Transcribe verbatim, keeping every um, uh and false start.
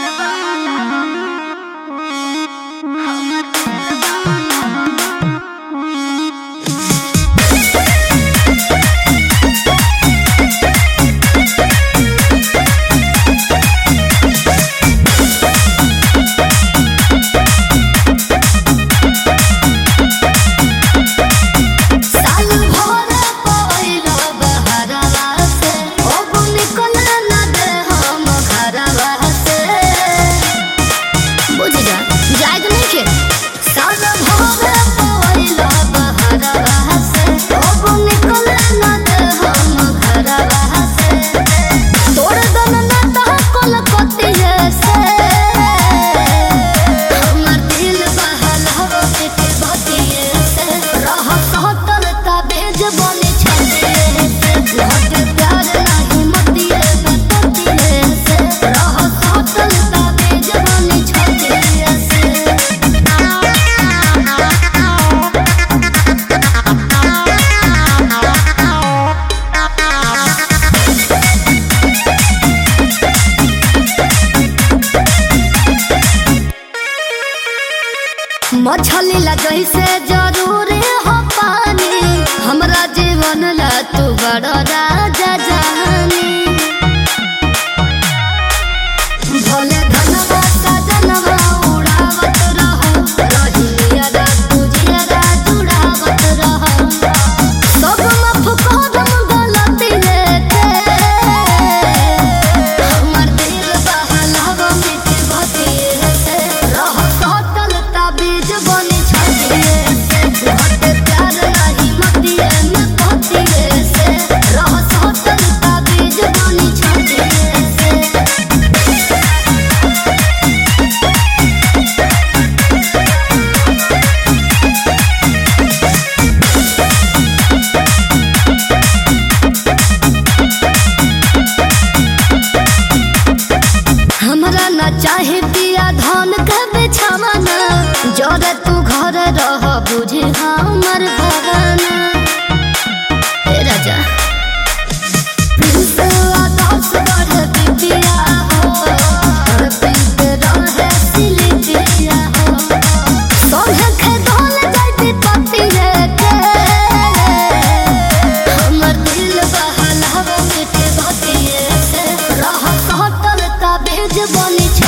मछली ला जैसे जरूरी हो पानी, हमरा जीवन ला तू बड़ा राजा जानी। भले धनवा सजनवा उड़ावत रहो, रहिया तुझिया जुड़ावत रहो। सब माफ करम गलती लेके, हमर दिल बहलावा मीठी बतिये से। रह सटल ताबीज बनी छतिये से, घटे प्यार नहीं मतिये में पतिये से। रह सटल ताबीज बनी छतिये से। हमरा न चाहे पिया धन के बिछावना, जरे तू घर रह बुझे हमर भावना। ए राजा प्रिंस आदर्श बढ़ बिटिया हो, और प्रीत रहे सिलिपिया हो। सोहे के धोल जाती पतिये के, हमर दिल बहलावा मीठी बतिये से। रह सटल ताबीज बनी